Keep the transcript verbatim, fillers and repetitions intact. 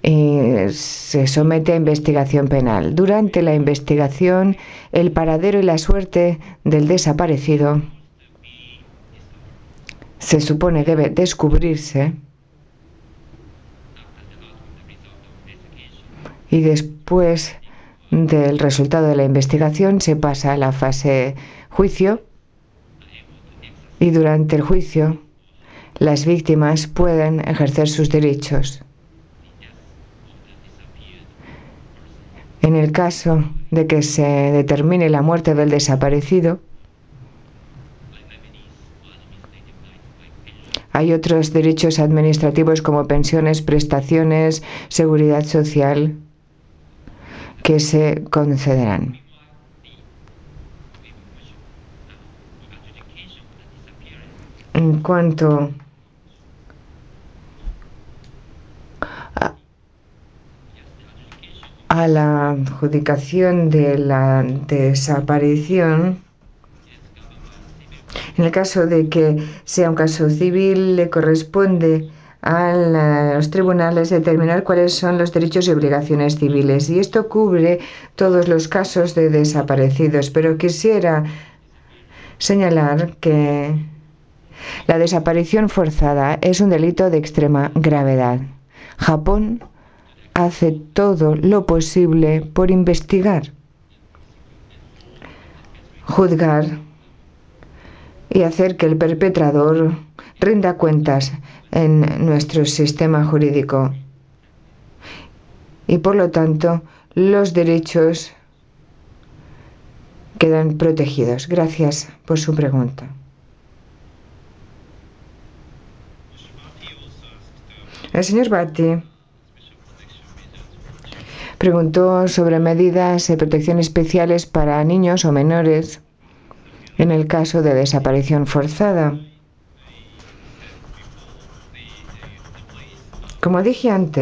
y se somete a investigación penal. Durante la investigación, el paradero y la suerte del desaparecido se supone debe descubrirse, y después del resultado de la investigación se pasa a la fase juicio, y durante el juicio las víctimas pueden ejercer sus derechos. En el caso de que se determine la muerte del desaparecido, hay otros derechos administrativos como pensiones, prestaciones, seguridad social que se concederán. En cuanto a, a la adjudicación de la desaparición, en el caso de que sea un caso civil, le corresponde a los tribunales determinar cuáles son los derechos y obligaciones civiles. Y esto cubre todos los casos de desaparecidos. Pero quisiera señalar que la desaparición forzada es un delito de extrema gravedad. Japón hace todo lo posible por investigar, juzgar y hacer que el perpetrador rinda cuentas en nuestro sistema jurídico. Y por lo tanto, los derechos quedan protegidos. Gracias por su pregunta. El señor Bhatti preguntó sobre medidas de protección especiales para niños o menores en el caso de desaparición forzada. Como dije antes,